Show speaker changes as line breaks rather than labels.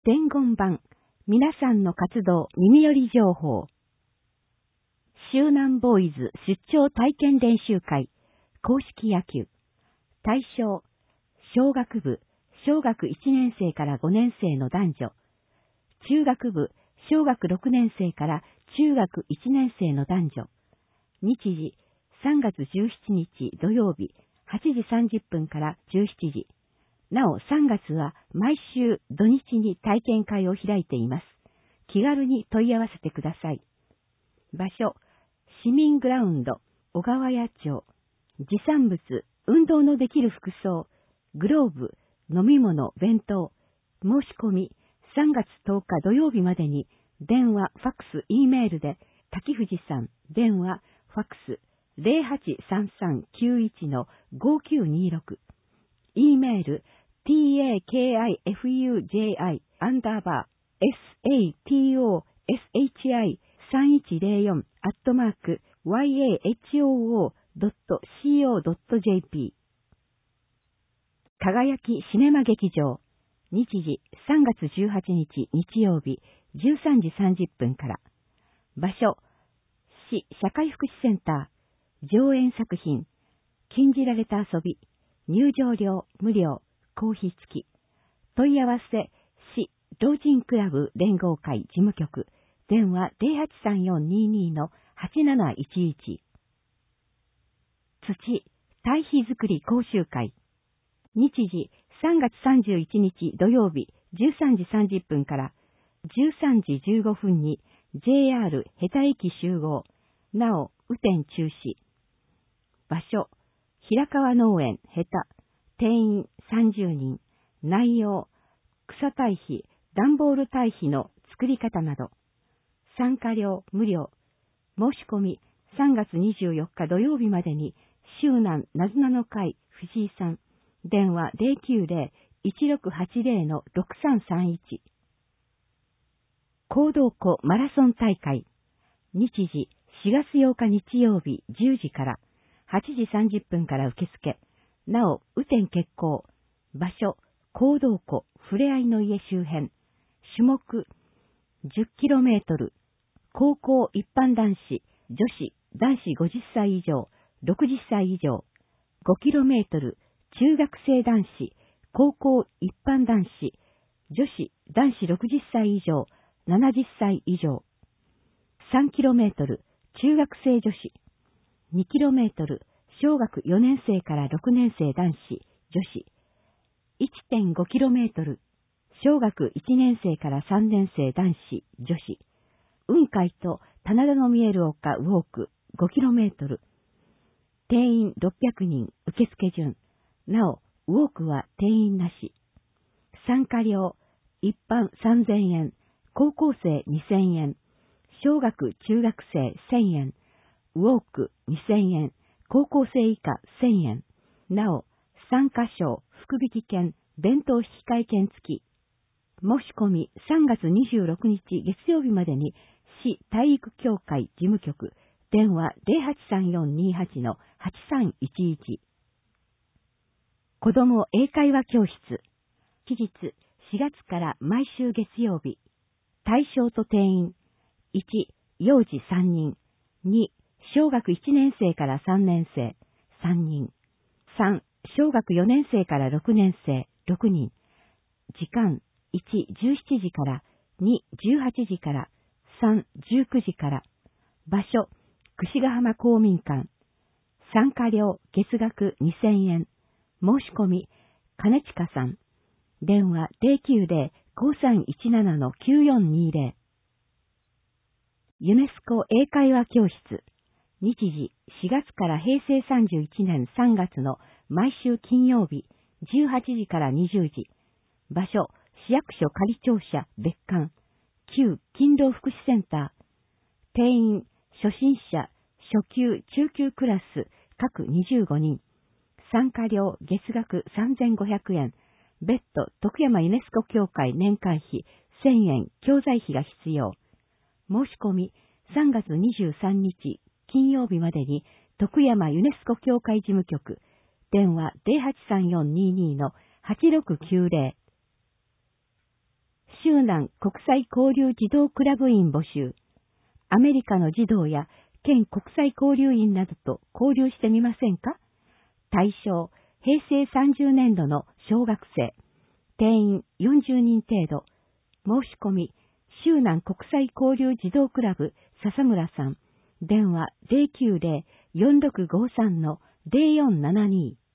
伝言版、皆さんの活動耳寄り情報。周南ボーイズ出張体験練習会、公式野球。対象、小学部、小学1年生から5年生の男女。中学部、小学6年生から中学1年生の男女。日時、3月17日土曜日、8時30分から17時。なお3月は毎週土日に体験会を開いています。気軽に問い合わせてください。場所、市民グラウンド、小川谷町。持参物、運動のできる服装、グローブ、飲み物、弁当。申し込み、3月10日土曜日までに、電話、ファックス、Eメールで、滝藤さん、電話、ファックス、083391-5926。Eメール、takifuji_sashi_sashi_yahoo.co.jp。 輝きシネマ劇場。日時3月18日日曜日13時30分から。場所、市社会福祉センター。上演作品、禁じられた遊び。入場料無料、公費付き。問い合わせ、市老人クラブ連合会事務局。電話083422-8711。土、堆肥作り講習会。日時3月31日土曜日13時30分から13時15分に JR ヘタ駅集合。なお、雨天中止。場所、平川農園ヘタ。定員30人。内容、草堆肥、段ボール堆肥の作り方など。参加料無料。申し込み3月24日土曜日までに、周南なずなの会藤井さん。電話090-1680-6331。行動湖マラソン大会。日時4月8日日曜日10時から8時30分から受付。なお、雨天決行。場所、行動湖ふれあいの家周辺。種目、10km。高校一般男子、女子、男子50歳以上、60歳以上。5km。中学生男子、高校一般男子、女子、男子60歳以上、70歳以上。3km、中学生女子。2km、小学4年生から6年生男子、女子。1.5km、小学1年生から3年生男子、女子。雲海と棚田の見える丘ウォーク 5km。定員600人、受付順。なお、ウォークは定員なし。参加料、一般3000円、高校生2000円、小学中学生1000円、ウォーク2000円、高校生以下1000円。なお、参加賞、福引券、弁当引換券付き。申し込み3月26日月曜日までに、市体育協会事務局、電話083428-8311。子ども英会話教室。期日4月から毎週月曜日。対象と定員。1、幼児3人。2、小学1年生から3年生3人。3、小学4年生から6年生6人。時間、1、17時から、2、18時から、3、19時から。場所、櫛ヶ浜公民館。参加料、月額2000円。申し込み、金近さん。電話090-5317-9420。ユネスコ英会話教室。日時4月から平成31年3月の毎週金曜日18時から20時。場所、市役所仮庁舎別館。旧勤労福祉センター。定員、初心者、初級、中級クラス、各25人。参加料月額3500円。別途徳山ユネスコ協会年会費1000円教材費が必要。申し込み3月23日金曜日までに徳山ユネスコ協会事務局。電話083422-8690。 州南国際交流児童クラブ員募集。アメリカの児童や県国際交流員などと交流してみませんか？対象、平成30年度の小学生。定員40人程度。申し込み、州南国際交流児童クラブ笹村さん。電話090-4653-0472。